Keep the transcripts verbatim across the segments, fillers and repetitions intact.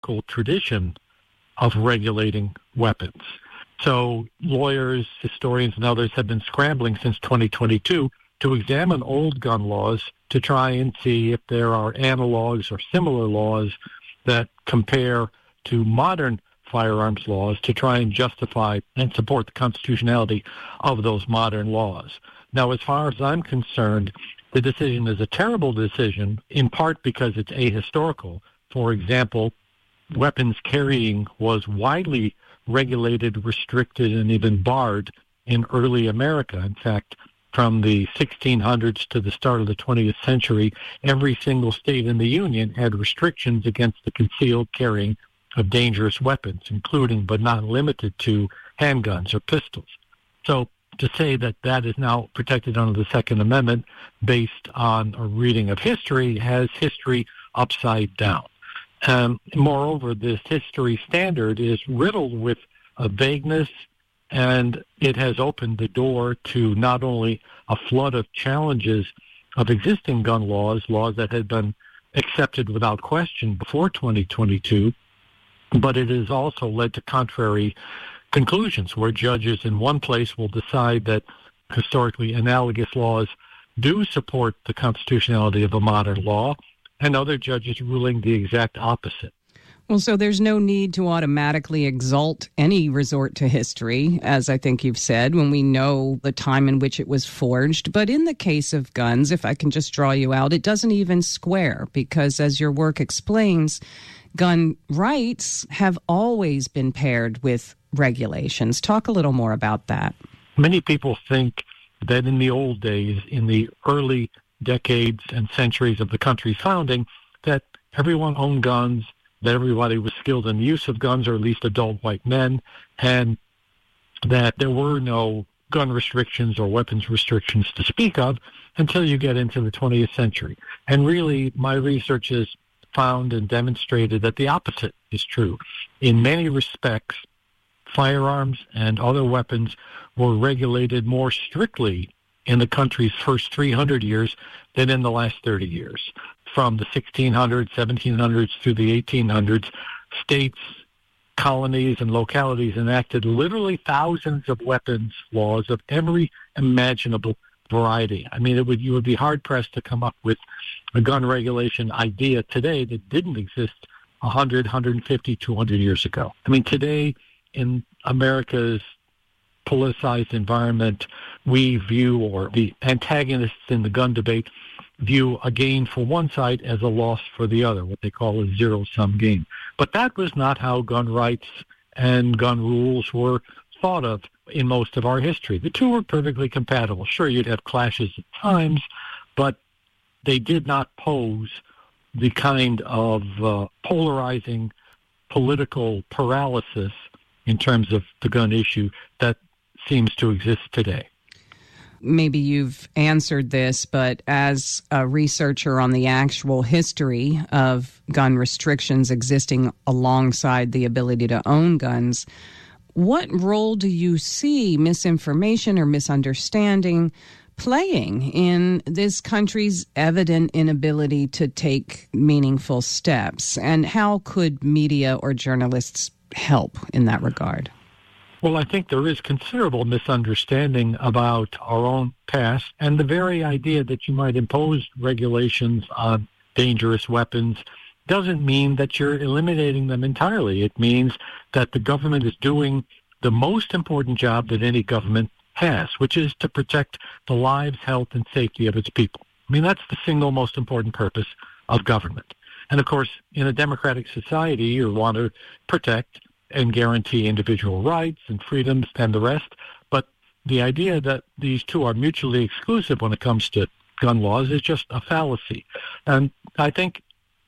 historical tradition of regulating weapons. So lawyers, historians, and others have been scrambling since twenty twenty-two to examine old gun laws to try and see if there are analogs or similar laws that compare to modern firearms laws to try and justify and support the constitutionality of those modern laws. Now, as far as I'm concerned, the decision is a terrible decision, in part because it's ahistorical. For example, weapons carrying was widely regulated, restricted, and even barred in early America. In fact, from the sixteen hundreds to the start of the twentieth century, every single state in the Union had restrictions against the concealed carrying of dangerous weapons, including but not limited to handguns or pistols. So to say that that is now protected under the Second Amendment based on a reading of history has history upside down. Um, moreover, this history standard is riddled with a vagueness, and it has opened the door to not only a flood of challenges of existing gun laws, laws that had been accepted without question before twenty twenty-two, but it has also led to contrary conclusions where judges in one place will decide that historically analogous laws do support the constitutionality of a modern law, and other judges ruling the exact opposite. Well, so there's no need to automatically exalt any resort to history, as I think you've said, when we know the time in which it was forged. But in the case of guns, if I can just draw you out, it doesn't even square because, as your work explains, gun rights have always been paired with regulations. Talk a little more about that. Many people think that in the old days, in the early decades and centuries of the country's founding, that everyone owned guns, that everybody was skilled in the use of guns, or at least adult white men, and that there were no gun restrictions or weapons restrictions to speak of until you get into the twentieth century. And really, my research has found and demonstrated that the opposite is true. In many respects, firearms and other weapons were regulated more strictly in the country's first three hundred years than in the last thirty years. From the sixteen hundreds, seventeen hundreds through the eighteen hundreds, states, colonies, and localities enacted literally thousands of weapons laws of every imaginable variety. I mean, it would you would be hard-pressed to come up with a gun regulation idea today that didn't exist one hundred, one hundred fifty, two hundred years ago. I mean, today in America's politicized environment, we view, or the antagonists in the gun debate view a gain for one side as a loss for the other, what they call a zero-sum game. But that was not how gun rights and gun rules were thought of in most of our history. The two were perfectly compatible. Sure, you'd have clashes at times, but they did not pose the kind of uh, polarizing political paralysis in terms of the gun issue that seems to exist today. Maybe you've answered this, but as a researcher on the actual history of gun restrictions existing alongside the ability to own guns, what role do you see misinformation or misunderstanding playing in this country's evident inability to take meaningful steps? And how could media or journalists help in that regard? Well, I think there is considerable misunderstanding about our own past, and the very idea that you might impose regulations on dangerous weapons doesn't mean that you're eliminating them entirely. It means that the government is doing the most important job that any government has, which is to protect the lives, health, and safety of its people. I mean, that's the single most important purpose of government. And of course, in a democratic society, you want to protect and guarantee individual rights and freedoms and the rest. But the idea that these two are mutually exclusive when it comes to gun laws is just a fallacy. And I think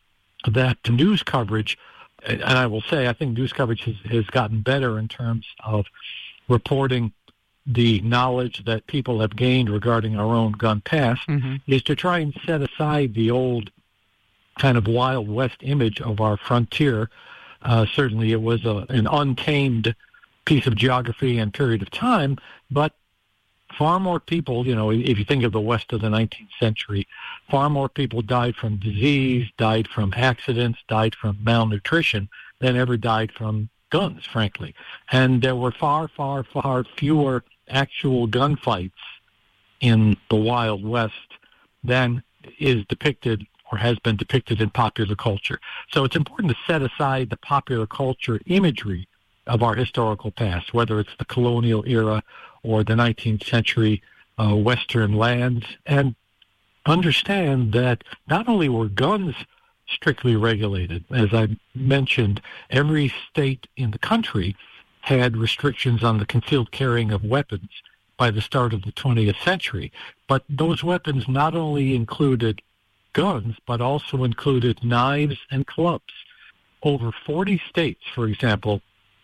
that the news coverage, and I will say, I think news coverage has, has gotten better in terms of reporting the knowledge that people have gained regarding our own gun past, mm-hmm. is to try and set aside the old kind of Wild West image of our frontier. Uh, certainly it was a, an untamed piece of geography and period of time, but far more people, you know, if you think of the West of the nineteenth century, far more people died from disease, died from accidents, died from malnutrition than ever died from guns, frankly. And there were far, far, far fewer actual gunfights in the Wild West than is depicted or has been depicted in popular culture. So it's important to set aside the popular culture imagery of our historical past, whether it's the colonial era or the nineteenth century uh, Western lands, and understand that not only were guns strictly regulated, as I mentioned, every state in the country had restrictions on the concealed carrying of weapons by the start of the twentieth century. But those weapons not only included guns, but also included knives and clubs. Over forty states, for example,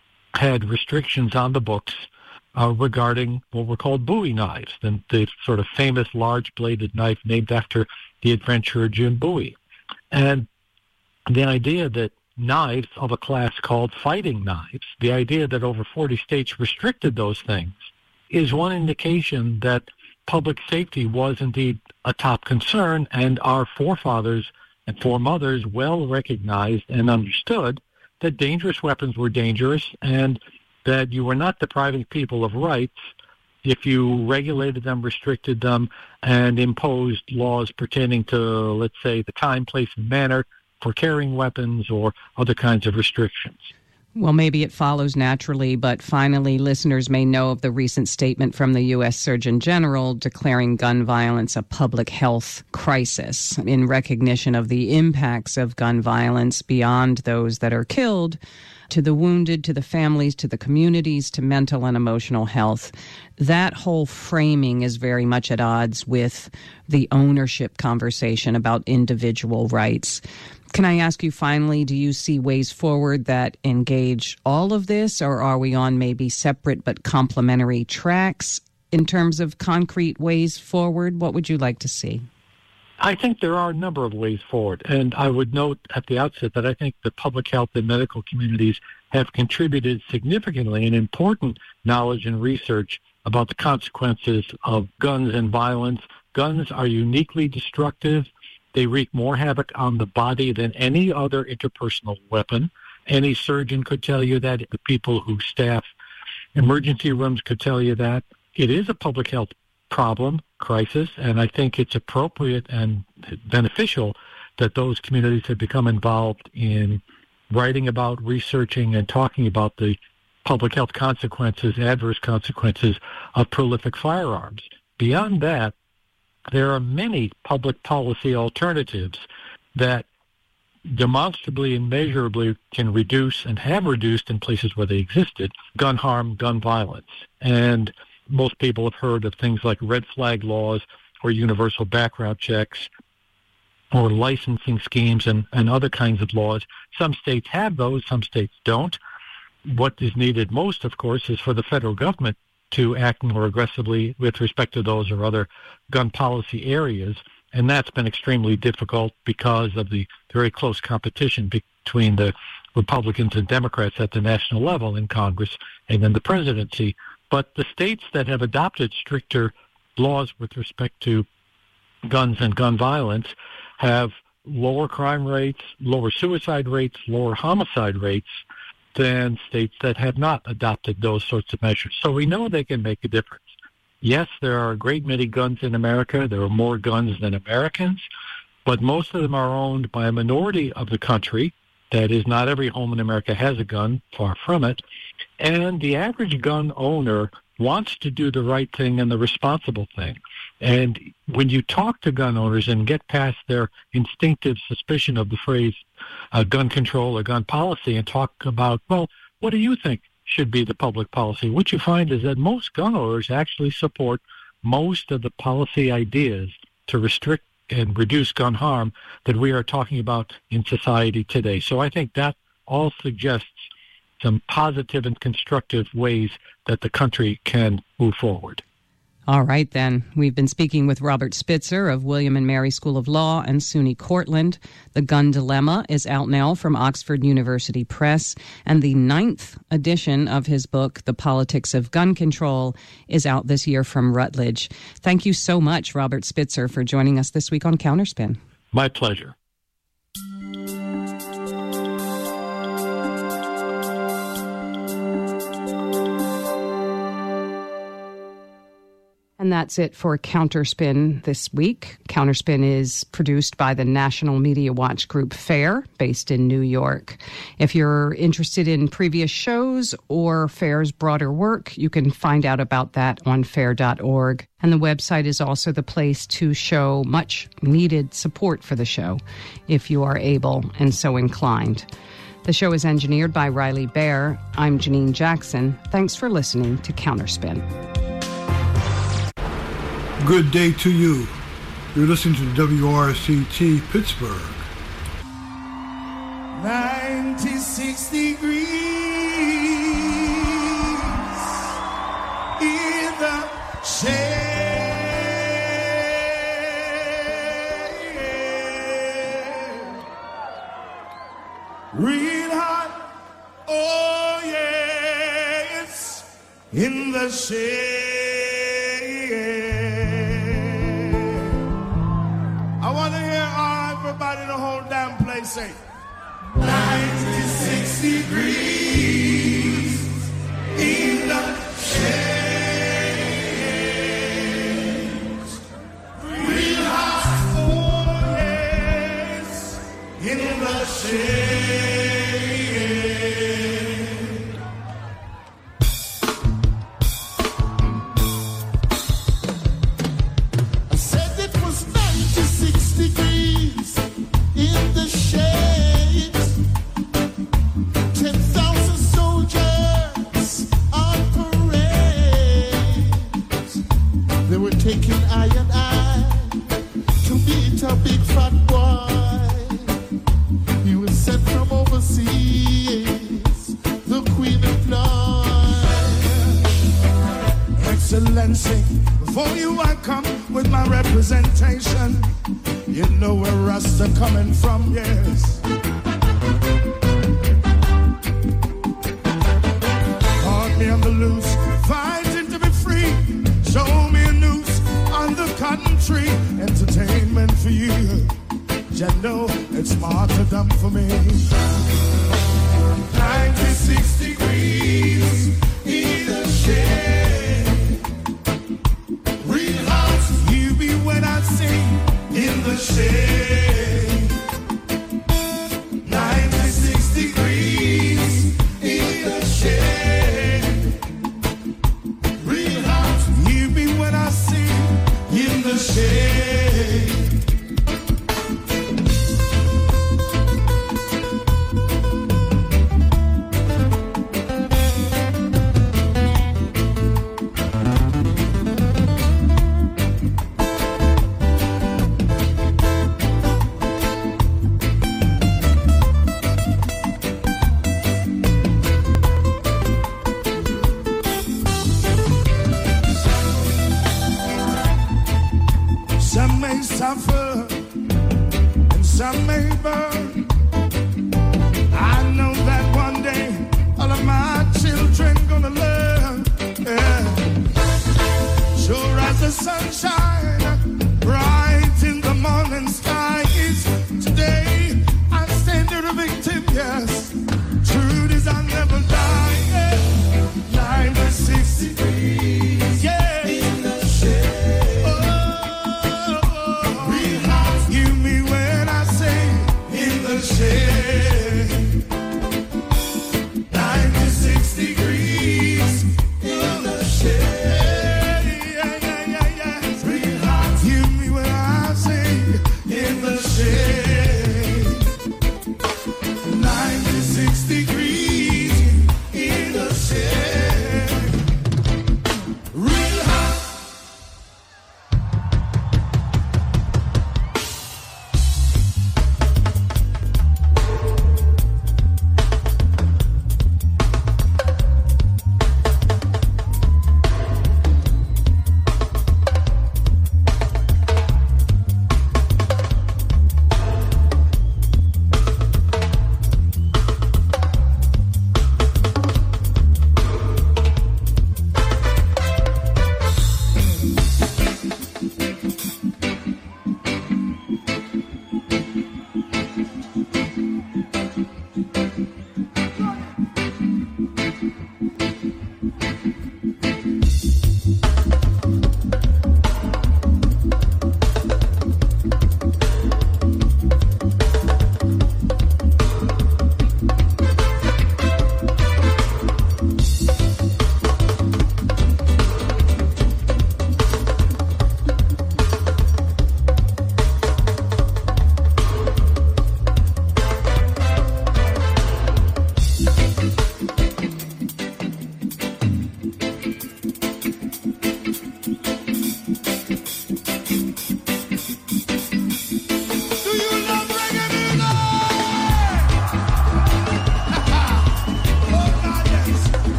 had restrictions on the books uh, regarding what were called Bowie knives, the, the sort of famous large-bladed knife named after the adventurer Jim Bowie. And the idea that knives of a class called fighting knives, the idea that over forty states restricted those things, is one indication that public safety was indeed a top concern, and our forefathers and foremothers well recognized and understood that dangerous weapons were dangerous and that you were not depriving people of rights if you regulated them, restricted them, and imposed laws pertaining to, let's say, the time, place, and manner for carrying weapons or other kinds of restrictions. Well, maybe it follows naturally, but finally, listeners may know of the recent statement from the U S Surgeon General declaring gun violence a public health crisis in recognition of the impacts of gun violence beyond those that are killed, to the wounded, to the families, to the communities, to mental and emotional health. That whole framing is very much at odds with the ownership conversation about individual rights. Can I ask you finally, do you see ways forward that engage all of this, or are we on maybe separate but complementary tracks in terms of concrete ways forward? What would you like to see? I think there are a number of ways forward, and I would note at the outset that I think the public health and medical communities have contributed significantly in important knowledge and research about the consequences of guns and violence. Guns are uniquely destructive. They wreak more havoc on the body than any other interpersonal weapon. Any surgeon could tell you that. The people who staff emergency rooms could tell you that. It is a public health problem, crisis, and I think it's appropriate and beneficial that those communities have become involved in writing about, researching, and talking about the public health consequences, adverse consequences of prolific firearms. Beyond that, there are many public policy alternatives that demonstrably and measurably can reduce and have reduced in places where they existed gun harm, gun violence. And most people have heard of things like red flag laws or universal background checks or licensing schemes and, and other kinds of laws. Some states have those, some states don't. What is needed most, of course, is for the federal government to act more aggressively with respect to those or other gun policy areas. And that's been extremely difficult because of the very close competition between the Republicans and Democrats at the national level in Congress and in the presidency. But the states that have adopted stricter laws with respect to guns and gun violence have lower crime rates, lower suicide rates, lower homicide rates than states that have not adopted those sorts of measures. So we know they can make a difference. Yes, there are a great many guns in America. There are more guns than Americans, but most of them are owned by a minority of the country. That is, not every home in America has a gun, far from it. And the average gun owner wants to do the right thing and the responsible thing. And when you talk to gun owners and get past their instinctive suspicion of the phrase uh, gun control or gun policy and talk about, well, what do you think should be the public policy? What you find is that most gun owners actually support most of the policy ideas to restrict and reduce gun harm that we are talking about in society today. So I think that all suggests some positive and constructive ways that the country can move forward. All right, then. We've been speaking with Robert Spitzer of William and Mary School of Law and SUNY Cortland. The Gun Dilemma is out now from Oxford University Press, and the ninth edition of his book, The Politics of Gun Control, is out this year from Routledge. Thank you so much, Robert Spitzer, for joining us this week on Counterspin. My pleasure. And that's it for Counterspin this week. Counterspin is produced by the National Media Watch Group FAIR, based in New York. If you're interested in previous shows or FAIR's broader work, you can find out about that on fair dot org. And the website is also the place to show much needed support for the show, if you are able and so inclined. The show is engineered by Riley Bear. I'm Janine Jackson. Thanks for listening to Counterspin. Good day to you. You're listening to W R C T Pittsburgh. ninety-six degrees in the shade. Real hot, oh yes, in the shade. I want to hear everybody in the whole damn place say ninety-six degrees in the shade. Real hot, oh yes, in the shade. I said it was ninety-six degrees in the shade. Ten thousand soldiers on parade. They were taking eye and eye to meet a big fat boy. He was sent from overseas, the Queen employed. Excellency, before you I come with my representation. You know where Rasta coming from, yes. Caught me on the loose, fighting to be free. Show me a noose on the cotton tree. Entertainment for you. You know it's martyrdom for me. ninety-six degrees in the shade. Real hot, you be when I sing in the shade. ninety-six degrees in the shade. Real hot, you be when I sing in the shade.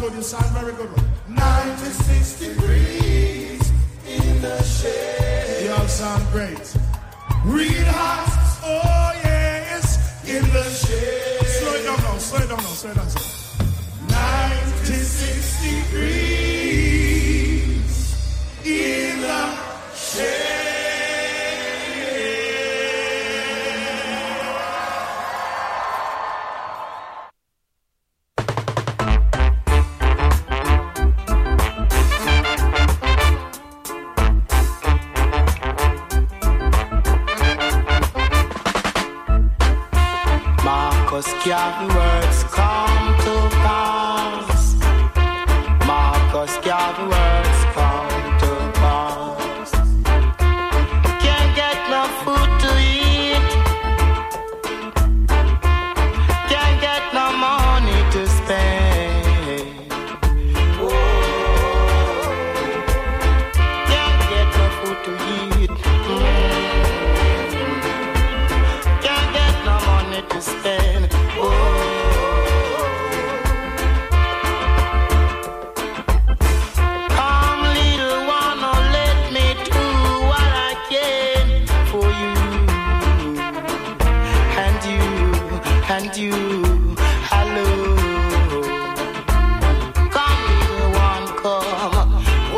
good, you sound very good. ninety-six degrees in the shade. You all sound great. Real hot, oh yes, in the shade. Slow it down now, slow it down now, slow it down. ninety-six degrees in the shade. Garvey words come to pass. Marcus Garvey words come to pass. Can't get no food to eat. Can't get no money to spend. Oh, can't get no food to eat. Mm. Can't get no money to spend. And you, hello, come little one, come, oh,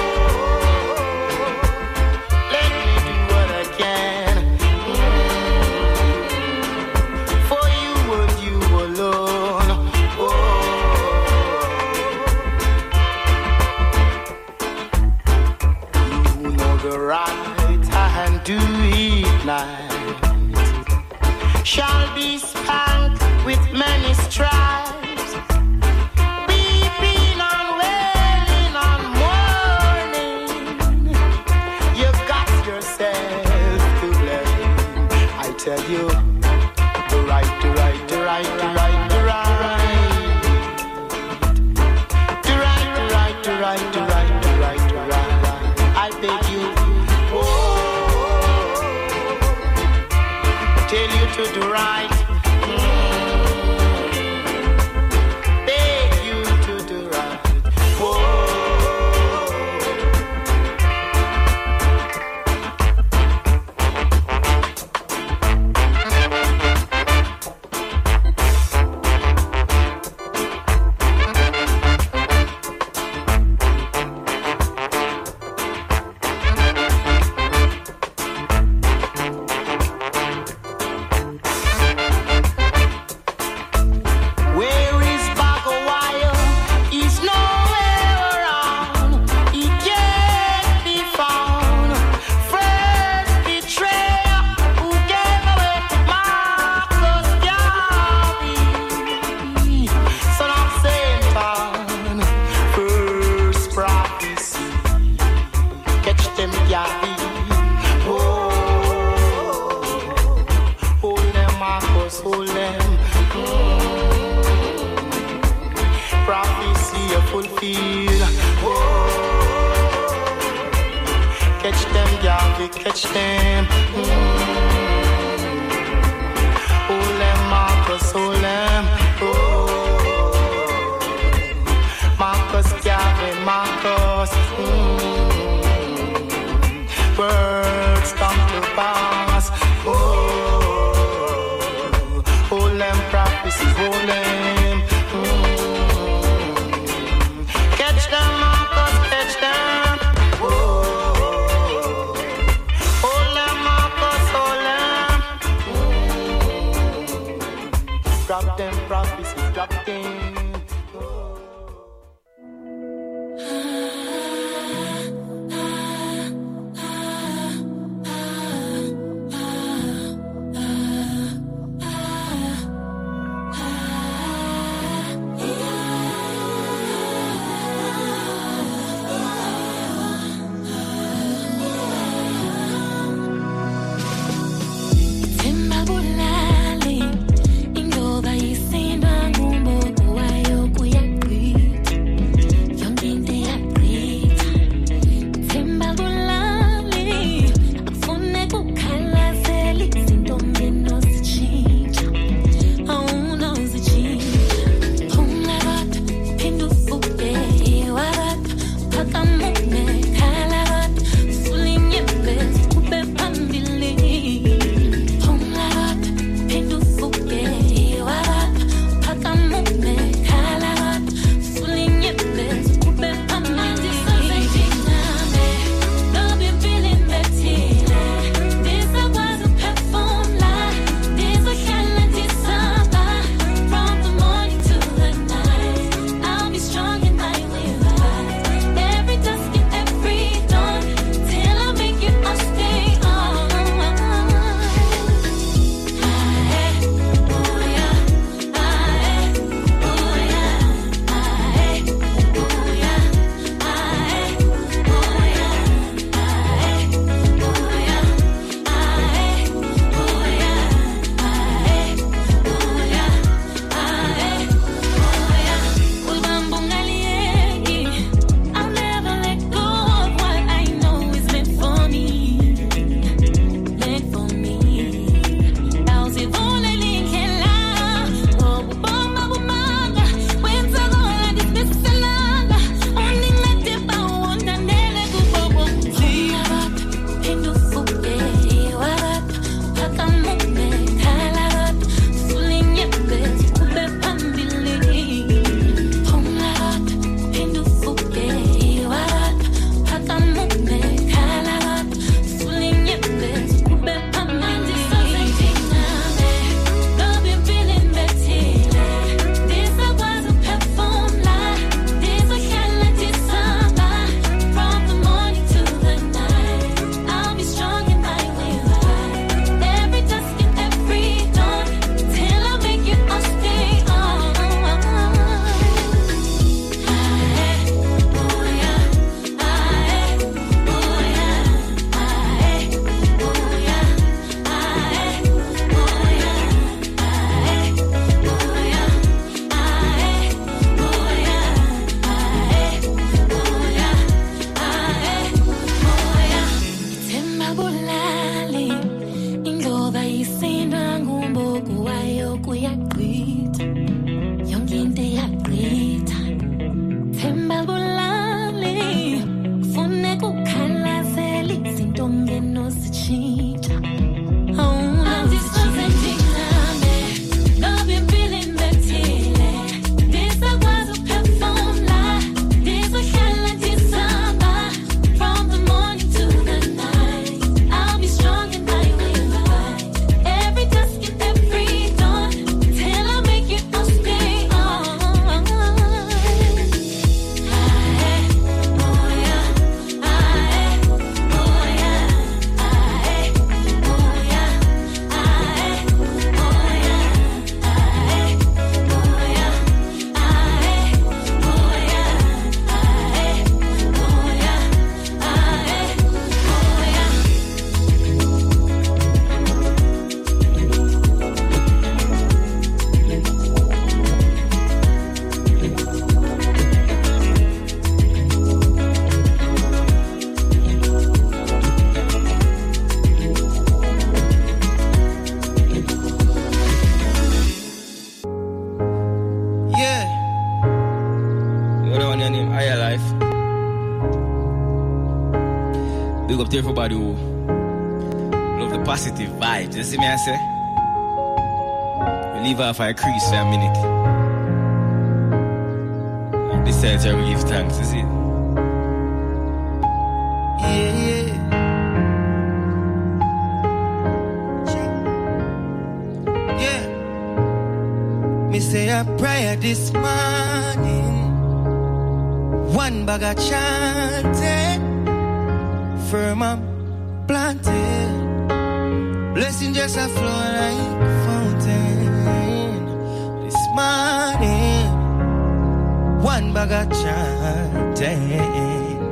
let me do what I can, mm, for you and you alone, oh, you know the right hand do it night. Shall be spanked with many stripes, weeping and wailing and mourning. You got yourself to blame. I tell you, the right, the right, the right, the right, the right, the right, the right, the right, the right, the right, the right. I beg you, oh. Tell you to do right, mm. Beg you to do right. Whoa. Catch them, mm. Hold them, Marcus, hold them, oh. Marcus, Gavin, Marcus, mm. Words come to pass, oh. Hold them, prophecy, hold them, mm. Catch them, Marcus, catch them, oh. Drop them prophecies, drop them. Timba bulali, ingoba isinda ngumbo wai. kuyaqita yonke into iyaqita themba bulali fune kukhalazela izinto ngeno zitshintsha To everybody who love the positive vibes. You see me I say? We leave off our crease for a minute. And this time we give thanks, you see? Yeah, yeah. Yeah. Me say a prayer this morning. One bag of chanting. Firm and planted, blessing just a flow like fountain. This morning, one bag of chanting.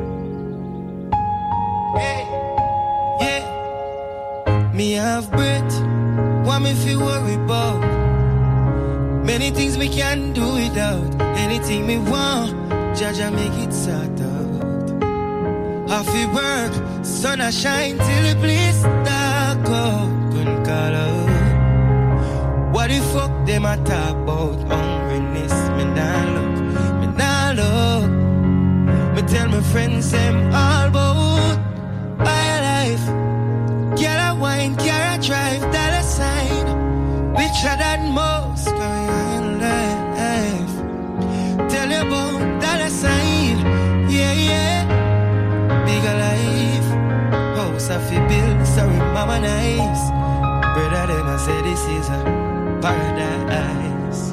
Hey, yeah, me have breath, what me feel worry about. Many things me can do without. Anything me want, Jaja make it sort out. Have to work, sun a shine till the place dark out. Couldn't call out. What the fuck them a talk about? Hungriness, me nah look, me nah look. Me tell my friends them all about my life. Get a wine, get a drive, that a sign. Richer than most, going on life. Tell you about that a sign, yeah, yeah. Bigger life, house I feel build, sorry mama nice. Brother them I say this is a paradise.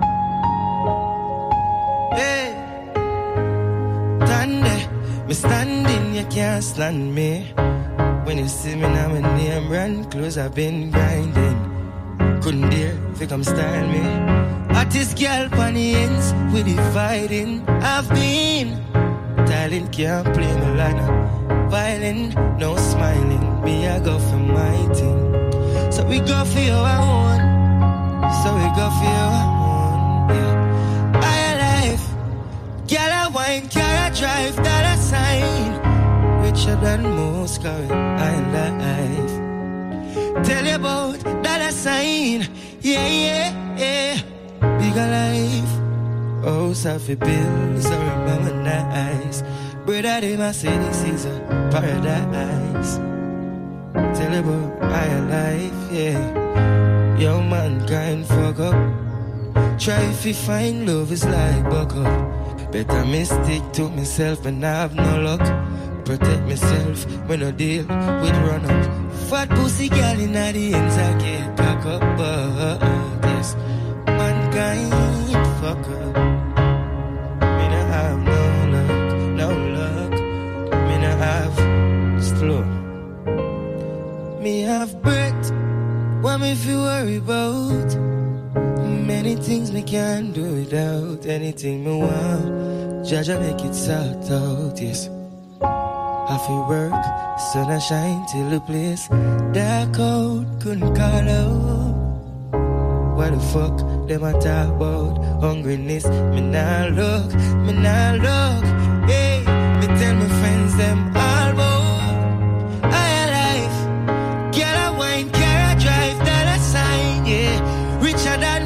Hey, Tande, me standing, you can't stand me. When you see me now my name run close, I've been grinding. Couldn't dare if you come style me. Artist girl on the ends, we dividing. I've been talent can't play my line. Violin, no smiling. Me, I go for my thing. So we go for your own. So we go for your own. Yeah. Higher life. Girl, I wine, girl, I drive, that a sign. Richer than most, cause higher life. Tell you about that a sign. Yeah, yeah, yeah. Bigger life. Oh, Safi bills, I remember nice. Brother, they must say this is a paradise. Tell about higher life, yeah. Young mankind fuck up. Try if you find love is like buck up. Better me stick to myself and I have no luck. Protect myself when I deal with run up. Fat pussy girl in the ends I get back up. But yes, mankind fuck up. Me no have no luck, no luck. Me no have slow. Me have breath, what me feel worry about. Many things me can't do without. Anything me want, Jaja make it sort out, yes. Have to work, sun a shine till the place dark out, couldn't call out. What the fuck them a talk about? Hungriness, me nah look, me nah look. Hey, me tell my friends them all about higher life. Get a wine, get a drive, that a sign, yeah. Richer than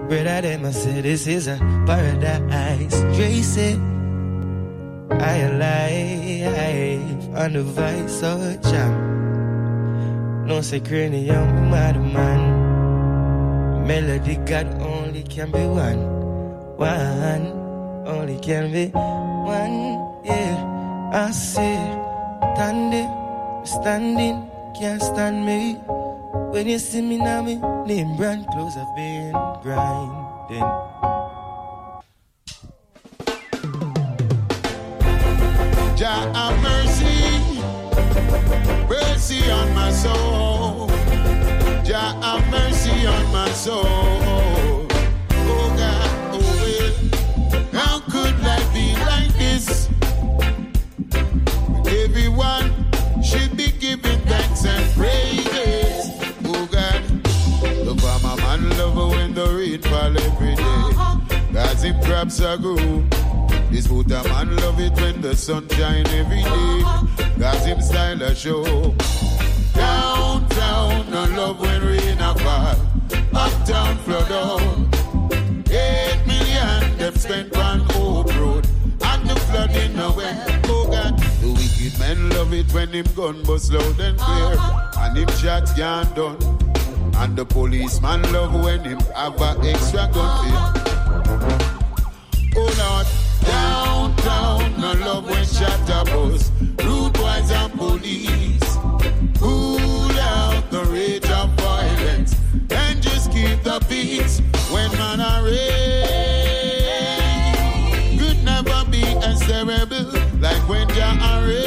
Brother, them I say this is a paradise. Dre said, I alive on the vice of a jam. No say cranium, mad man. Melody God only can be one. One, only can be one. Yeah, I see, standing, standing, can't stand me. When you see me now, me name brand clothes I've been grinding. Jah have mercy, mercy on my soul. Jah have mercy on my soul. Oh God, oh well, how could life be like this? Everyone should be giving thanks and praises. Oh God, the farmer man love when the rain fall every day. Cause him crops are grow. This Buddha man love it when the sun shine every day. Cause him style a show. Downtown, no love when rain a fall. Uptown flood out. Eight million them spent on Old Road. And the flooding away. Oh God, the wicked men love it when him gun bust loud and clear. And him shots can't done. And the policeman love when him have a extra gun fear. Oh Lord, downtown, no love when shot a bus. Rude boys and police. Cool out the rage of violence. And just keep the peace when man are raised. Could never be as terrible like when Jah are raised.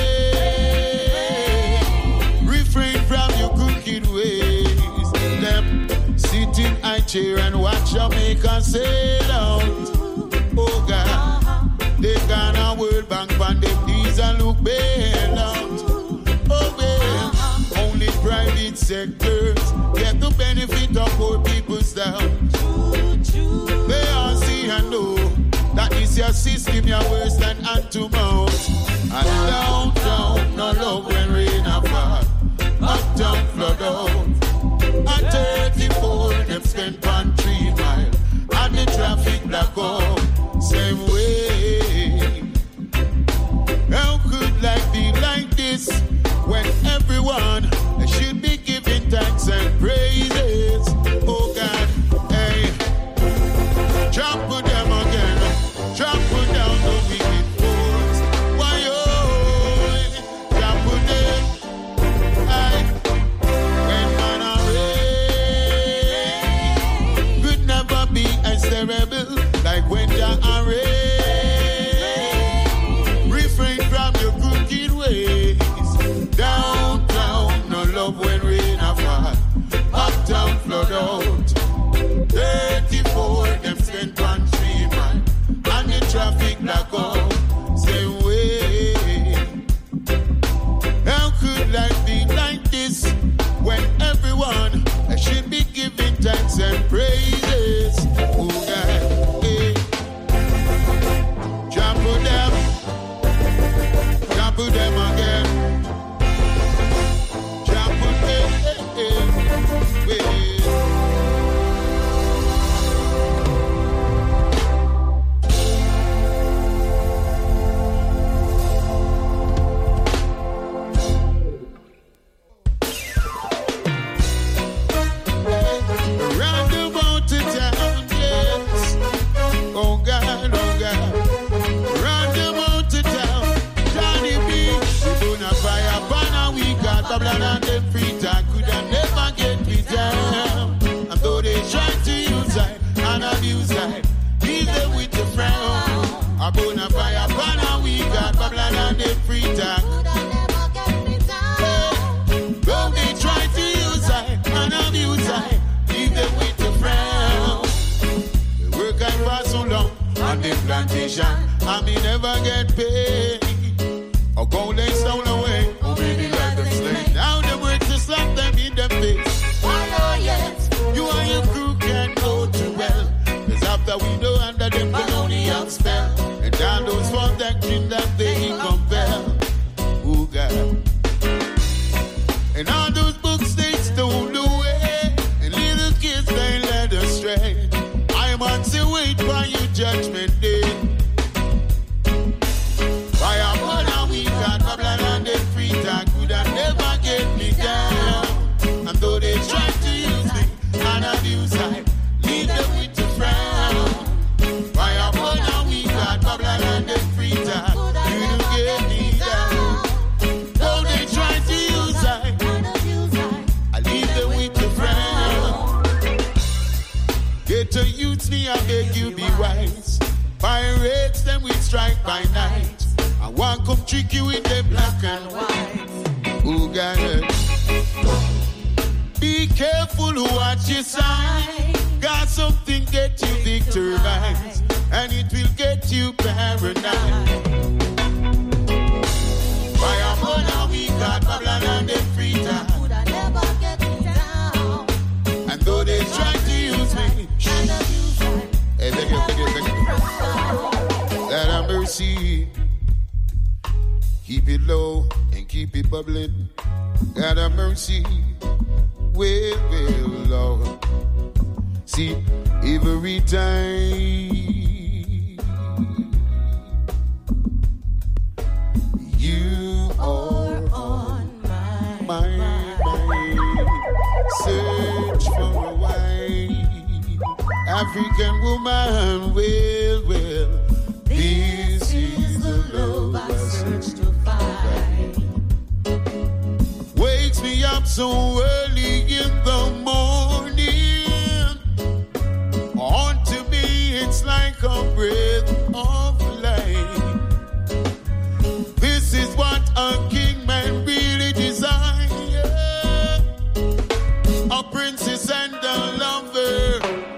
Refrain from your crooked ways. Them sit in high chair and watch Jamaica sail out. Oh God, they gonna World Bank on them knees and look bail out. Oh well, only private sectors get the benefit of poor people's down. They all see and know that this your system you're worse than hand to mouth. And downtown, no love when rain a fall. Uptown flood out. At thirty-four, them spent on three miles. And the traffic black out. Same way. How could life be like this when everyone should be giving thanks and praises? Oh God, hey, trample them again, trample down the wicked foes. Why oh, trample them, hey, when man are raised, could never be as terrible like when Jah are raised. Refrain from your crooked ways. Downtown, no love when rain a fall. Uptown flood out. thirty-four, them spent on three man. And the traffic black out. Same way. How could life be like this when everyone should be giving thanks and praises? Oh God, hey. Trample them, trample them again. Trample them, hey, hey, hey. Babylon and them free talk could have never get me down. And though they try to use I and abuse I, leave them with the frown. A bona fire banner we got Babylon and them free talk. Though they try to use I and abuse I, leave them with the frown. They work hard for so long on the plantation and me never get paid. Or gold they stole away, or maybe like them slave. Now they work to slap them in the face. Why oh yes, you and your crew can't go too well. Cause after we know under them colonial spell, and down those for doctrine that they compel. Oh God. And all those books they stole away, and little kids they led astray. I am man say wait for your judgment day. Fire burn and we got Babylon and they free talk could and never get me down. And though they try to use me and abuse I leave them with a frown. Fire burn and we got Babylon and they free talk you don't get me down. Though they try to use I I leave them with a frown. Get to use me, I beg you be wise. Pirates them we strike by night. I want come trick you with the black and white. Who got it? Be careful what you sign. Got something get you victorized, and it will get you paradise. Fire burn we got Babylon and they free time. And though they try to use me, hey, beg you, beg you, beg you. That have mercy. Keep it low and keep it bubbling. God have mercy. Well, well, Lord. See, every time you are on my mind, search for a wife, African woman. Well, well, this is the love I search to find. Wakes me up so early in the morning. On to me, it's like a breath of life. This is what a king man really desires. A princess and a lover.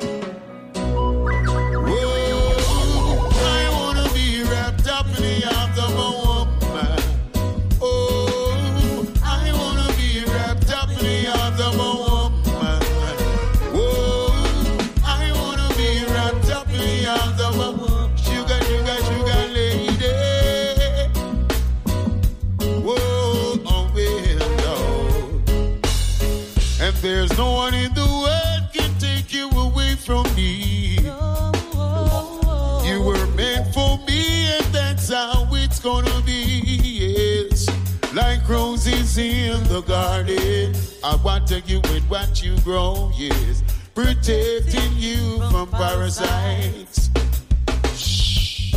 There's no one in the world can take you away from me. You were meant for me, and that's how it's gonna be. Yes, like roses in the garden, I water you with what you grow. Yes, protecting you from parasites. Shh.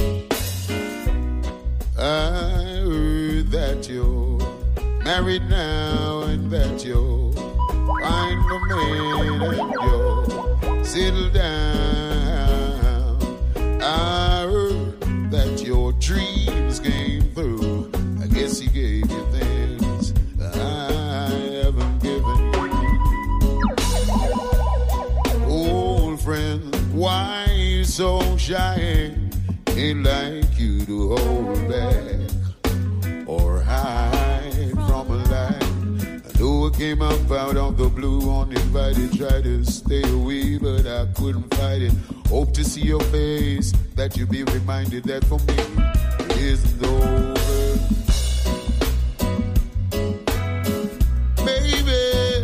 I heard that you're married now, and that you're find a man and you settle down. I heard that your dreams came through. I guess he gave you things I haven't given you. Old friend, why you so shy? Ain't like you to hold back or hide from a lie. Though I came up out of the blue uninvited, tried to stay away, but I couldn't fight it. Hope to see your face, that you be reminded that for me it isn't over. Baby,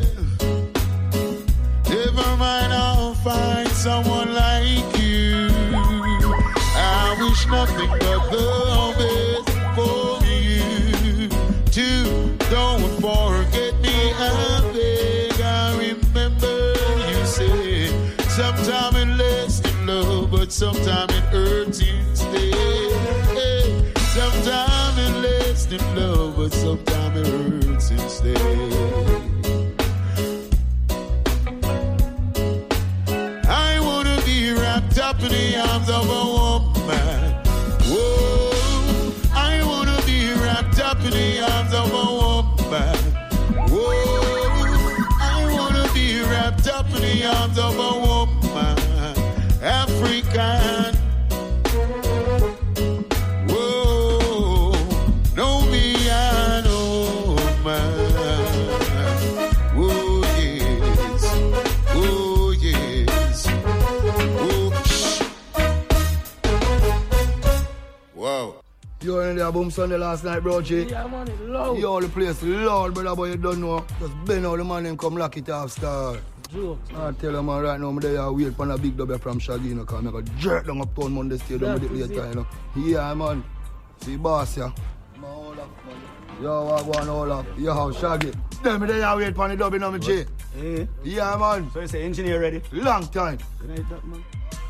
never mind, I'll find someone like you. I wish nothing but the best for you too. Don't forget me, I beg. I remember you said sometime it lasts in love, but sometime it hurts instead. Hey, sometime it lasts in love, but sometime it hurts instead. I wanna be wrapped up in the arms of a woman. Whoa, I wanna be wrapped up in the arms of a woman. Whoa, I wanna be wrapped up in the arms of a woman, African. Whoa, know me, I know man. Oh yes, oh yes, oh shh. Wow. You were in there Boom Sunday last night, bro, G? Yeah, man, it's loud. You all the place, Lord, brother, boy, you don't know. Just bend out the man and come lock it off, star. I tell you, man, right now, I'm there wait for a big W from Shaggy, you know, because I'm going to jerk down uptown Monday Stadium with it later, you know. Yeah, man. See, boss, yeah. Yo, I go on all up. Yo, Shaggy. Tell me they are wait for the dub, you know, me G. Eh? Yeah, man. So you say engineer ready? Long time. Good night, that, man.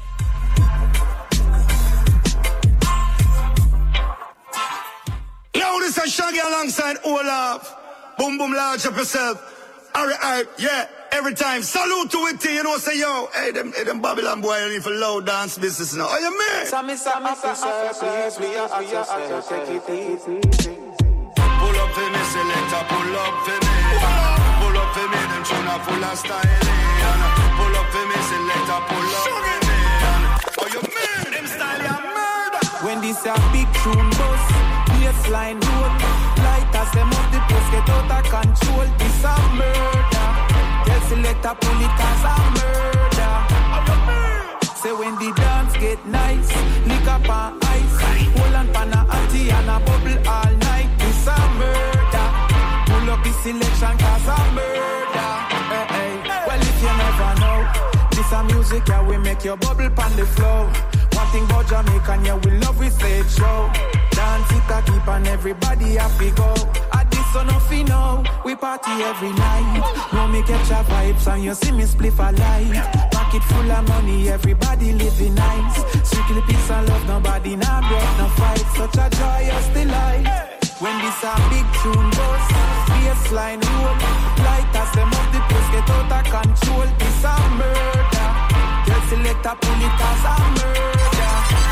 Yo, this is Shaggy alongside Olaf. Boom, boom, large up yourself. Alright, yeah, every time. Salute to it, you know, say, yo, hey, them, hey, them Babylon boy, you need for low dance business now. Are you man? Sammy, Sammy, Sammy, please, we are at your side, take it easy. Pull up for me, selector, pull up for me. Pull up for me, them tuna full of style. Pull up for me, selector, pull up for me. Are you man? Them style, you murder. When this a big tune bus, baseline road, light as them up the place get out of control. This a murder. Tell selector pull it as a murder. Say when the dance get nice, lick up on ice, hold on pan a auntie and a bubble all night. This a murder. Pull up the selection cause a murder. Hey, hey. Well if you never know, this a music yeah we make your bubble pan the flow. One thing about Jamaican, yeah, we love we stage show. Dance it a keep and everybody happy go. At this son of you know, we party every night. No me catch a vibes and you see me spliff a light. Pocket full of money, everybody living nice. Strictly peace and love, nobody nah break no fight. Such a joyous delight. When this a big tune bus, baseline roll, light as them up the place get out of control. This a murder. Tell selector pull it as a murder.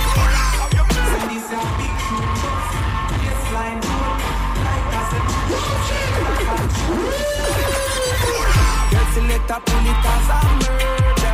When this a big tune bus, baseline roll, light as them up the place get out of control. Tell selector pull it as a murder.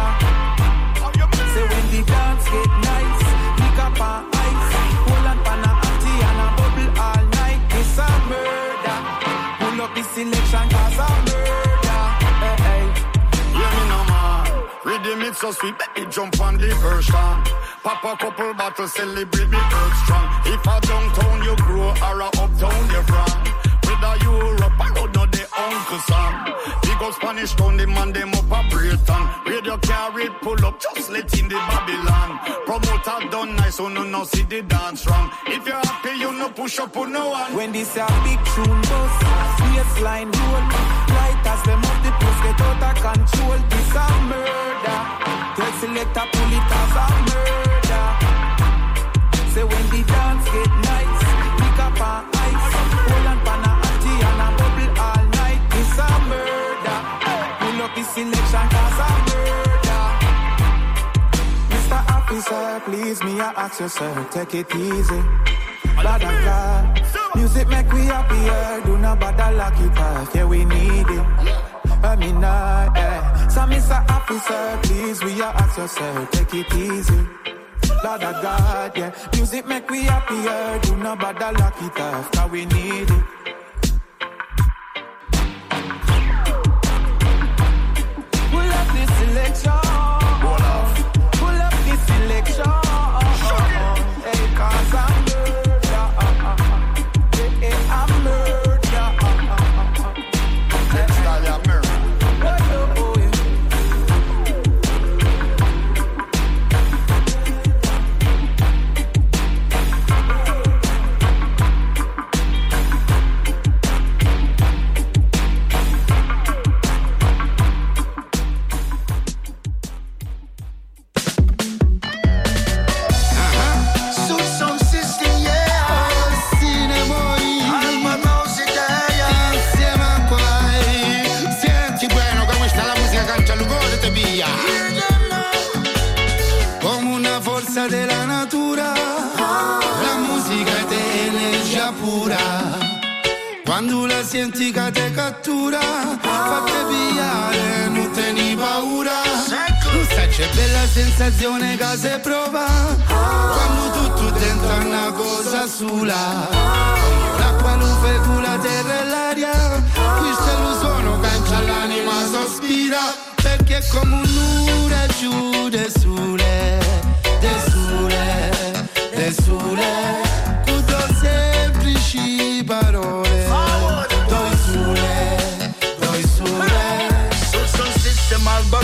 Say when the dance get nice, pick up on ice, hold on pan a auntie and a bubble all night. It's a murder. Pull up the selection cause a murder. Hey, hey. Yeah, me no man. Rhythm it so sweet, let me jump on the version. Pop a couple bottles, celebrate me earth strong. If a downtown you grow or a uptown you from, whether Europe or road, no the Uncle Sam. Big up Spanish town, the man them up a Britain. Radio carry pull up, just let in the Babylon. Promoter done nice, so no no see the dance wrong. If you're happy, you no push up on no one. When this a big tune bus, baseline roll, light as them up the place get out of control. This a murder. Tell selector pull it as a murder. Say when the dance get nice, pick up on ice, hold on pan a auntie and a bubble all night. This a murder. Pull up the selection cause a murder. Mister Officer, please me I ask you sir, take it easy. Lord of God, music make we happier. Do not bother lock it off, yeah we need it. I mean not, eh. So Mister Officer, please we are ask you sir, take it easy. Lord of God, yeah, music make we happier. Do not bother lock it off, cause we need it. Pull up this selection. Pull up, pull up this selection. Hey, cause I'm murder. Hey, I'm murder. Let's start your murder. Della natura, la musica è energia pura. Quando la senti che te cattura, fate pigliare, non teni paura. Non sai c'è bella sensazione che si prova quando tutto dentro è una cosa sola. L'acqua, luce, tu la terra e l'aria, questo è lo suono che l'anima sospira, perché è come un'ora giù de sole. De sole, de sole, tutto semplici parole. Doi sole, doi sole. Soul System al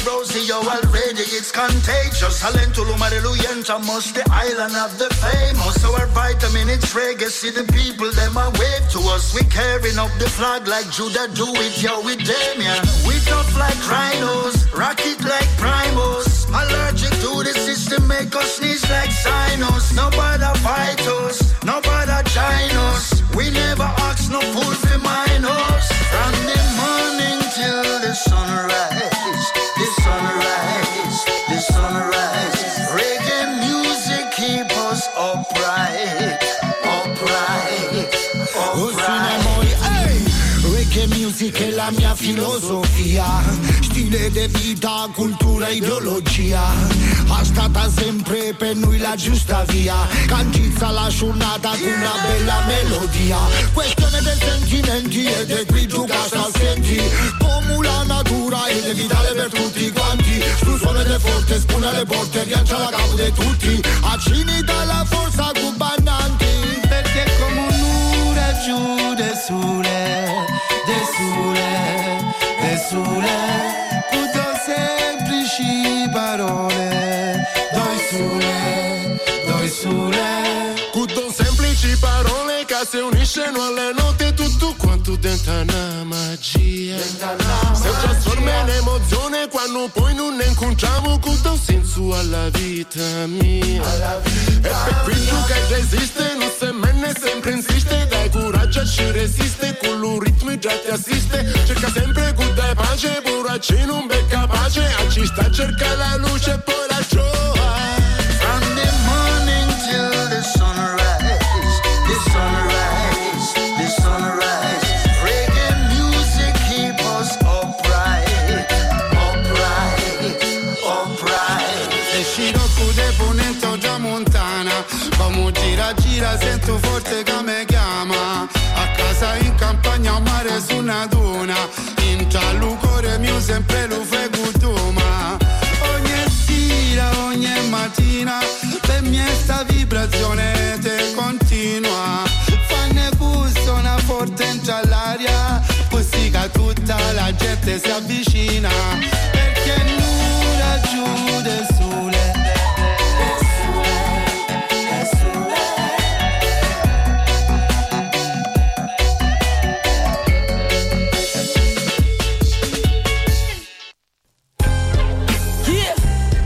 Salento, Lumareluyenta, most the island of the famous. Our vitamin, it's reggae, see the people, them a wave to us. We carrying up the flag like Judah do it, yo, with Damien. We tough like rhinos, rocket like primos. Allergic to the system, make us sneeze like sinus. Nobody fight us, nobody join us. We never ask no fool for minors. From the morning till the sunrise, the sunrise, the sunrise. Reggae music keep us upright, upright, upright. Reggae music è la mia filosofia, stile de vita, cultura, ideologia. Ha stata sempre per noi la giusta via, cancizza la giornata con una bella melodia. Questione dei sentimenti e dei grigi che sta senti, come la natura ed è vitale per tutti quanti. Sul suono del forte spuna le porte, riancia la capo di tutti, accini dalla forza cubananti. Perché come un'ura giù de sole, de sole, de sole, con due semplici parole, doi sole, doi sole. Con due semplici parole che si uniscono alle note, tutto quanto dentro una magia. Si trasforma in emozione quando poi non ne incontriamo, con un senso alla vita mia. E per quello che già esiste, non se menne sempre insiste, dai coraggio ci resiste, con lo ritmo già ti assiste. Cerca sempre con dai pace, poracci non è capace, a ci sta cerca la luce e poi la trova. From the morning till the sunrise, the sunrise, the sunrise. Reggae music keep us upright, upright, upright. E Scirocco de Ponente o Tramontana, come gira gira sento forte che mi chiama. A casa in campagna, a mare su una duna, in Ciallucore mio sempre lo fai cutuma. Ogni sera, ogni mattina, per me sta vibrazione te continua. Fanne gusto una forte entra all'aria, così che tutta la gente si avvicina. Perché nulla giù del sole, del sole, del sole. Yeah,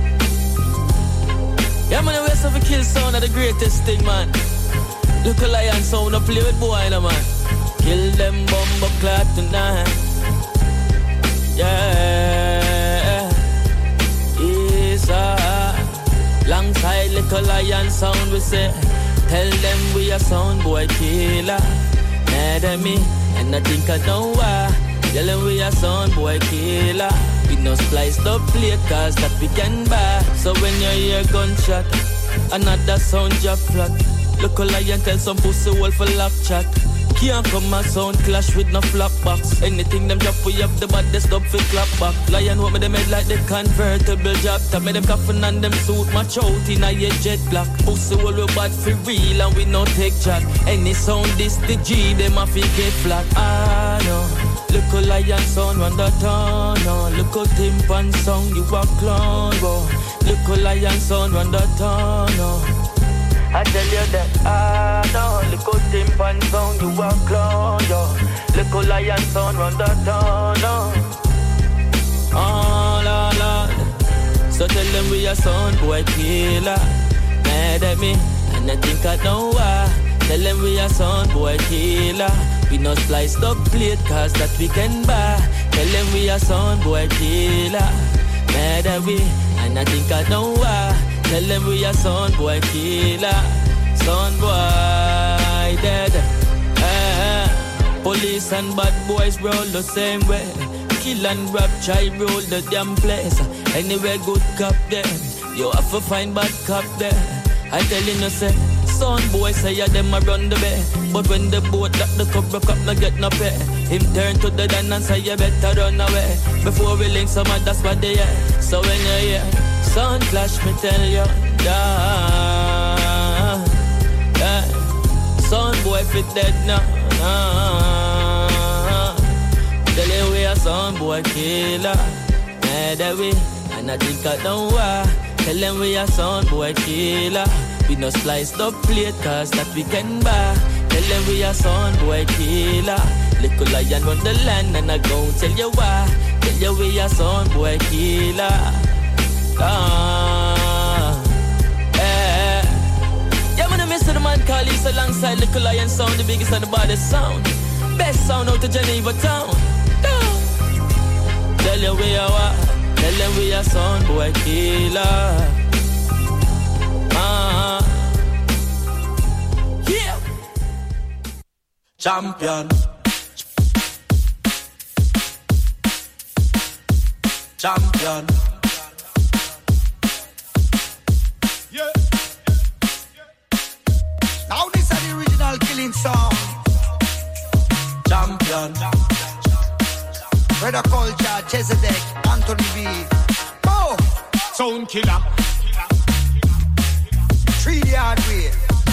yeah, man, the rest of the kill sound of the greatest thing, man. Look a lion sound, a play with boy, no, man. Kill them bumbo clot tonight. Yeah, is a longside little lion sound we say. Tell them we a sound boy killer. Mad at me, and I think I know why. Tell them we a sound boy killer. We no splice up plate cause that we can buy. So when you hear gunshot, another sound drop flat. Look a lion tell some pussy wolf for lock chat. Can't come a sound clash with no flop box. Anything them drop we have the baddest up for clap back. Lion want me them head like the convertible job. Tell me them coffin and them suit match out in a your jet black. Pussy will we bad for real and we no take chat. Any sound this the G them a fi get flat. Ah no, look a lion sound run the town. No, look a timpan song you a clown. Bro. Look a lion sound run the town. No. I tell you that, ah, no, look how timpan sound, you a clown, yo. Look how lion sound run the town, no. Oh, Lord, Lord. So tell them we a sound boy killer. Mad at me, and I think I know why. Tell them we a sound boy killer. We no sliced up plate, cause that we can buy. Tell them we a sound boy killer. Mad at me, and I think I know why. Tell them we a son boy killer, son boy dead. Eh, police and bad boys roll the same way. Kill and rob, try roll the damn place. Anyway, good cop there, you have to find bad cop there. I tell you no say, son boy say yeah them a run the bay. But when the boat lock the cover cup no get no pay. Him turn to the dan and say you better run away. Before we link some of that's what they hear. So when you hear sound clash, me tell you, yeah, yeah. Son boy fit dead now, nah. Tell you we a son boy killer, mad at we, and I think I know why. Tell them we a sound boy killer. We no sliced up plate cause that we can buy. Tell them we a sound boy killer. Little lion run the land and I gon' tell you why. Tell you we a sound boy killer. Ah, eh. Yeah, man, I miss the man call East alongside Little Lion sound, the biggest and the baddest sound. Best sound out of Geneva town. Ah. Tell you we a what? Tell them we a sound boy killer. Ah, yeah. Champion. Champion. Yeah. Now this is the original killing song. Champion. Brother Culture, Chesedek, Anthony B. Oh, Sound killer. Three the hard way.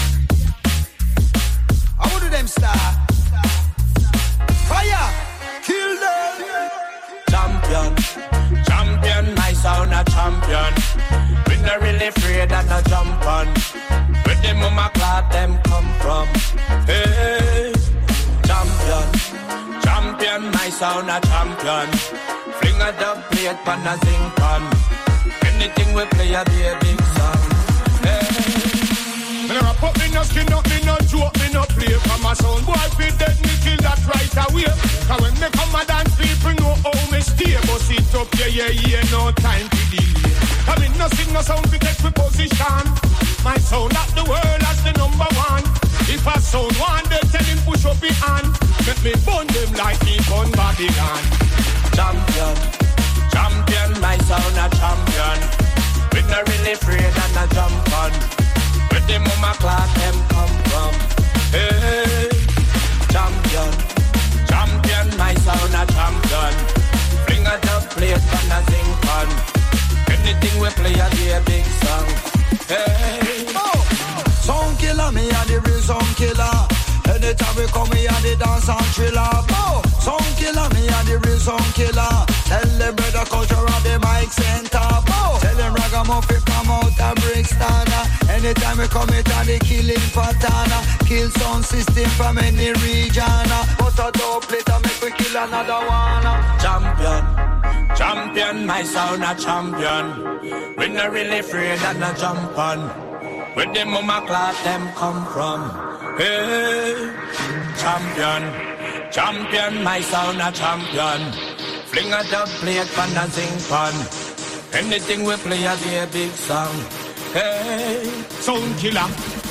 How do them start? Fire! Kill them! Champion. Champion, my sound a champion. We not really afraid of no jump on. Where the mama cloth them come from? Hey, champion. Champion, my sound a champion. Fling a dub plate pan a zinc pan. Anything we play a be a big song. Hey. Me never put me no skin up, me no joke, me no play. Come a sound boy fit dead, me kill that right away. Cause when me come a dance, people know how me stay. But sit up, yeah, yeah, yeah, no time to delay. I mean no sing, no sound, we take we position. My sound at the world as the number one. If a sound one, they tell him push up his hand. Make me burn them like he burn Babylon. Champion, champion, my sound a champion. We not really afraid of no jump on. Where the mama clock them come from? Hey, champion, champion, my sound a champion. Bring a dub plate and a zinc pan. Anything we play a be a big song. Hey, oh, sound killer, me a the real sound killer. Anytime we come here, the dance and thriller. Oh, sound killer, me a the real sound killer. Tell them Brother Culture on the mic center. Oh, tell them Ragamuffin come out of Brixton. Anytime we come here, the killing pattern. Kill sound system from any region. But a dope later make we kill another one. Champion, champion, my sound a champion. We not really afraid of no jump on. Where the mama cloth them come from? Hey, champion, champion, my sound a champion. Fling a dub plate pan a zinc pan. Anything we play a be a big song. Hey, sound killer.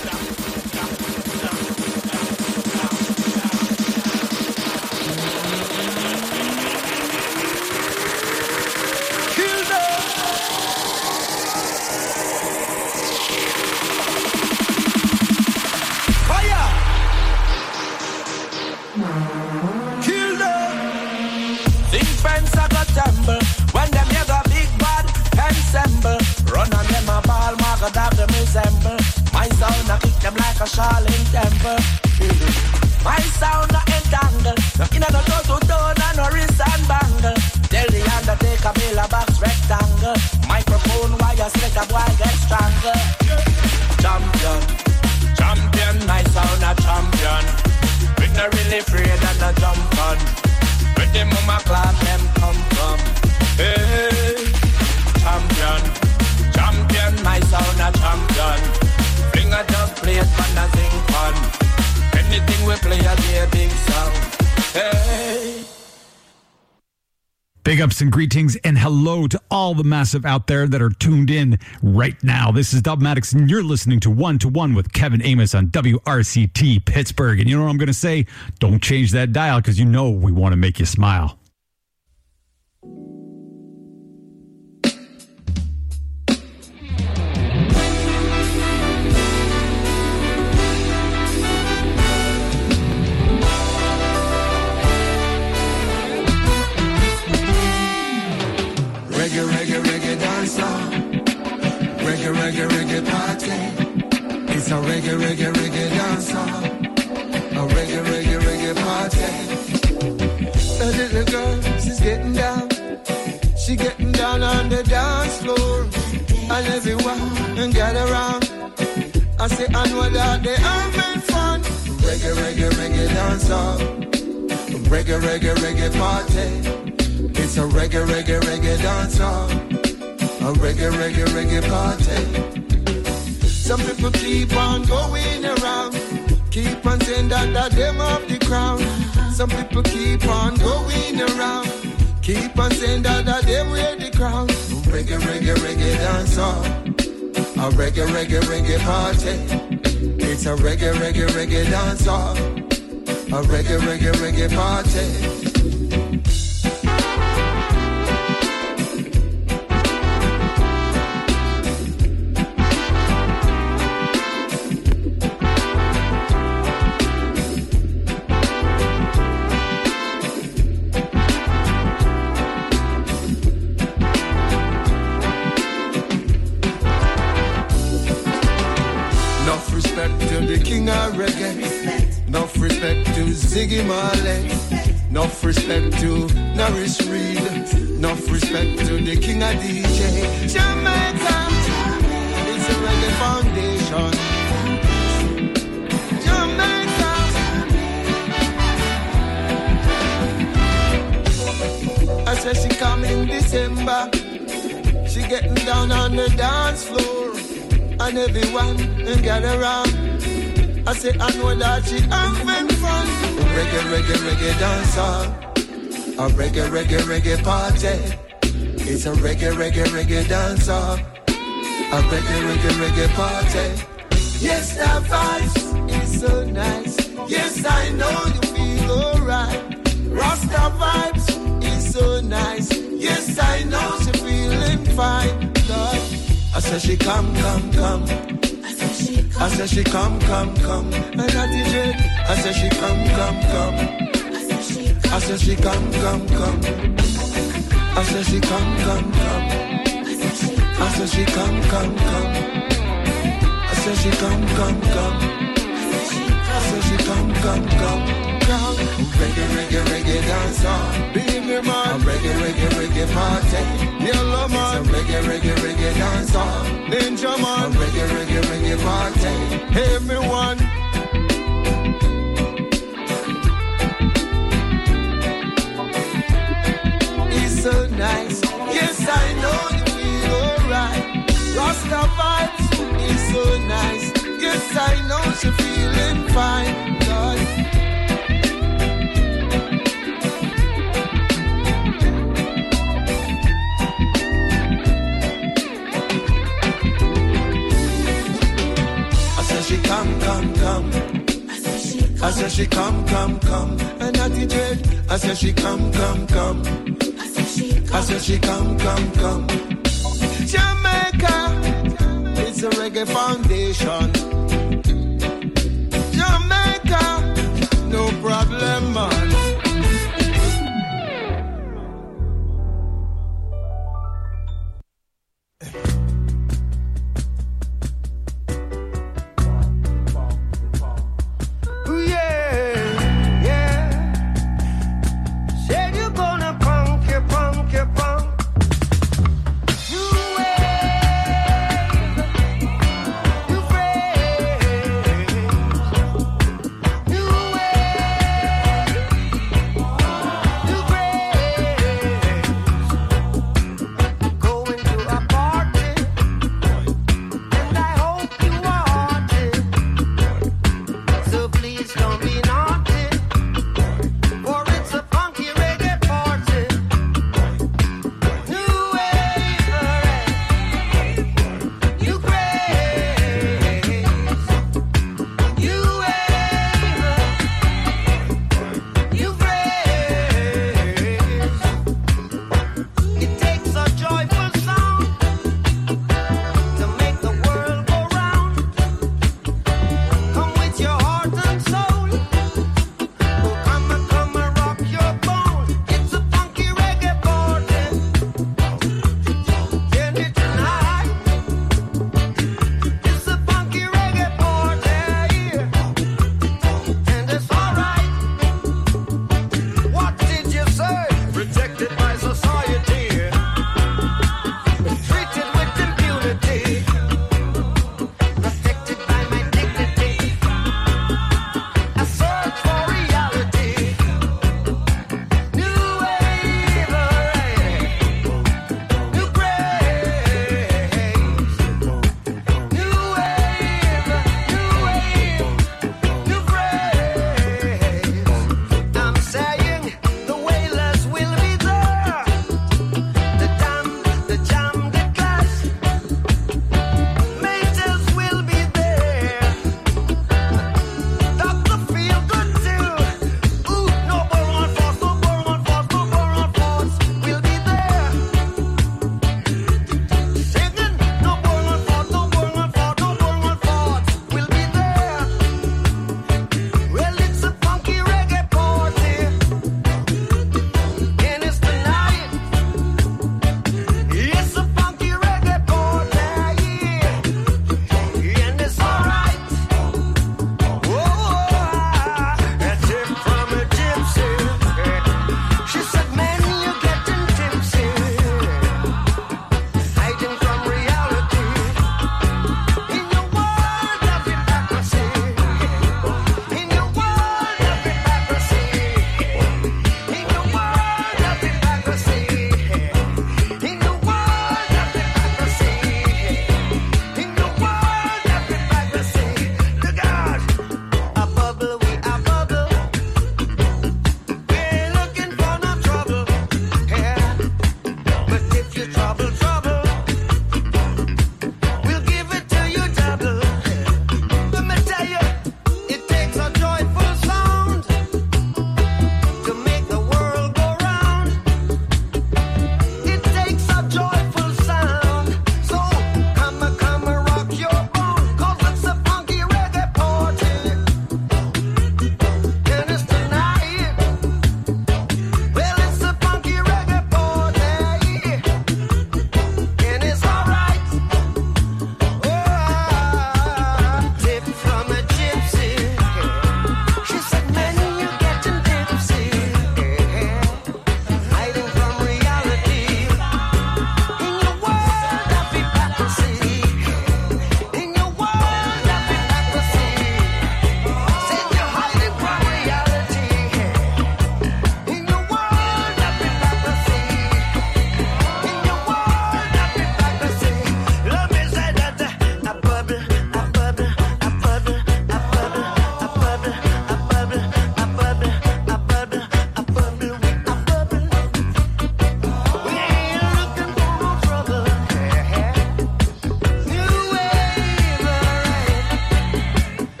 When them hear the big bad ensemble, run on them a ball, market of them resemble. My sound a kick them like a Shaolin temple. My sound a entangle, no inna no toe to toe, no wrist and bangle. Tell the Undertaker build a box rectangle. Microphone wire select a boy get stronger. Champion, champion, my sound a champion. We not really afraid of no jump on. Where the mama clock them come from? Hey, champion, champion, my sound a champion. Bring a dub plate and a zinc pan. Anything we play a be a big song. Hey. Big ups and greetings and hello to all the massive out there that are tuned in right now. This is Dubmatix and you're listening to One to One with Kevin Amos on W R C T Pittsburgh. And you know what I'm going to say? Don't change that dial because you know we want to make you smile. Reggae, reggae, reggae dancer. Reggae, reggae, reggae party. It's a reggae, reggae, reggae dancer. A reggae, reggae, reggae party. The little girl, she's getting down. She getting down on the dance floor. and everyone gather around. I say, and what are they having fun? Reggae, reggae, reggae dance up. Reggae, reggae, reggae party. It's a reggae, reggae, reggae dance up. A reggae, reggae, reggae party. Some people keep on going around, keep on saying that, that them of the crown. Some people keep on going around, keep on saying that, that them wear the crown. Reggae, reggae, reggae dance up. A reggae, reggae, reggae party. It's a reggae, reggae, reggae dance up. A reggae, reggae, reggae party. Enough respect to Ziggy Marley. Enough respect to Norris Reed. Enough respect to the king of D J. Jamaica, it's a reggae foundation. Jamaica, I said she come in December. She getting down on the dance floor, and everyone gather around. I say I know that she having fun. Reggae, reggae, reggae dancer. A reggae, reggae, reggae party. It's a reggae, reggae, reggae dancer. A reggae, reggae, reggae party. Yes, that vibes is so nice. Yes, I know you feel alright. Rasta vibes is so nice. Yes, I know she feeling fine. Lord, I say she come, come, come. I said she come, come, come, and I did it. I said she come, come, come. I said she come, come, come. I said she come, come, come. I said she come, come, come. I said she come, come, come. I said she come, come, come. Reggae, reggae, reggae dancer. Baby man, reggae, reggae, reggae party. Yellow man, it's a reggae, reggae, reggae dancer. Ninja man, reggae, reggae, reggae party. Everyone. It's so nice. Yes, I know you feel alright. Rasta vibes is so nice. Yes, I know she feeling fine. God. She come, come, come. I said she come, come, come. And I did it. I said she come, come, come. I said she come, come, come. Jamaica, it's a reggae foundation. Jamaica, no problem, man.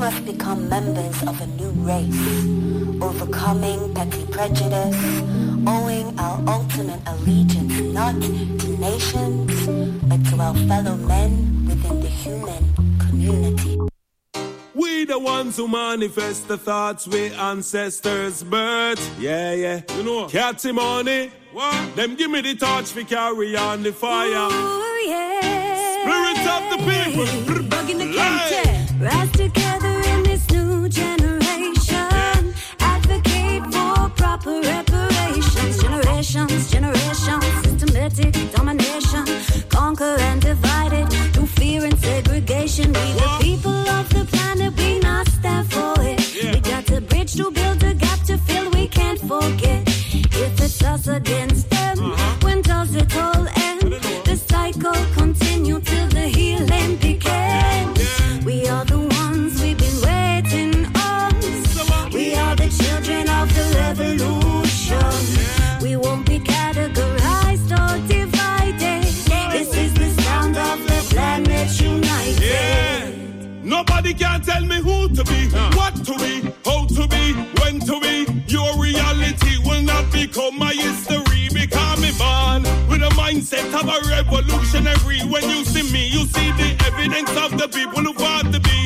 must become members of a new race, overcoming petty prejudice, owing our ultimate allegiance not to nations, but to our fellow men within the human community. We the ones who manifest the thoughts we ancestors birth. Yeah, yeah. You know, catchy money. What? Them give me the torch we carry on the fire. Ooh, yeah. Spirit of the people. Bugging the county. Rise together in this new generation. Advocate for proper reparations. Generations, generations. Systematic domination. Conquer and divide it through fear and segregation. We the people of the planet, we not stand for it. Yeah. We got to bridge to build a gap to fill, we can't forget. If it's us against them, uh-huh. when does it all end? The cycle continue till the healing begins. Yeah. We are the ones we've been waiting on. We are the children of the revolution. Yeah. We won't be categorized or divided. This is the sound of the planet united. Yeah. Nobody can tell me who to be, uh. what to be, how to be, when to be. Your reality will not become my history. Because me born with a mindset of a revolutionary. When you see me, you see the evidence of the people who want to be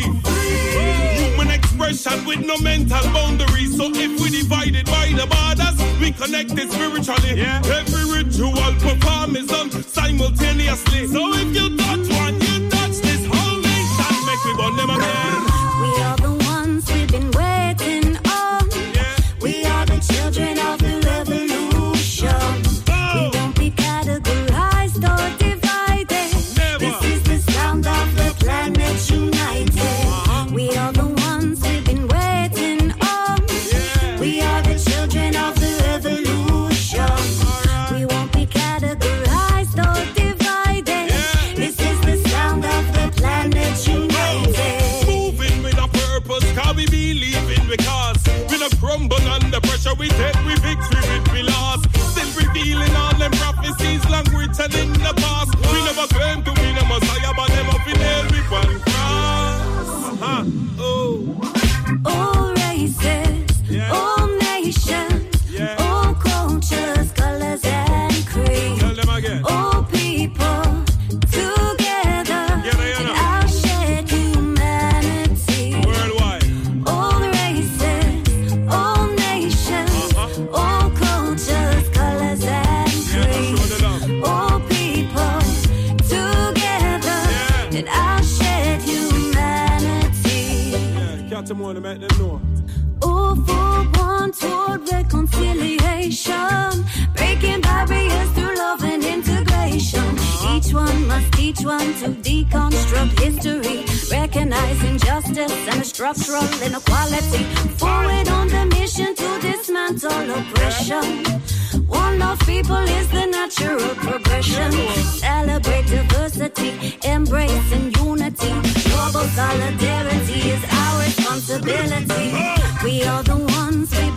free. Human expression with no mental boundaries. So if we divided by the borders, we connected spiritually. Yeah. Every ritual perform is done simultaneously. So if you touch one, you touch this whole nation. Make me burn them again. We are the ones we've been waiting on. Yeah. We are the children of the revolution. Oh. We won't be categorized or divided. Never. This is the sound of the planet united. Uh-huh. We are the ones we've been waiting on. Yeah. We are the children of the revolution. Right. We won't be categorized or divided. Yeah. This is the sound of the planet united. Moving with a purpose, cause we believe in because we don't crumble under pressure, we take we victory with we lost. Still revealing all them prophecies long written in the past. We never claim to be the Messiah, but never been held with one cross. Uh-huh. Oh. All races, yeah. all nations, yeah. all cultures, colors and creeds. Tell them again. All people together in our shared humanity. Worldwide. All races, all nations, uh-huh. all cultures, colors and creeds. Yeah, all people together yeah. in our shared humanity. Yeah, catch them on to make them know. All for one toward reconciliation, breaking barriers through love and integration. Uh-huh. Each one must teach one to deconstruct history, recognize injustice and a structural inequality. Forward on the mission to dismantle oppression. One of people is the natural progression. Celebrate diversity, embracing unity. Global solidarity is our responsibility. We are the ones we've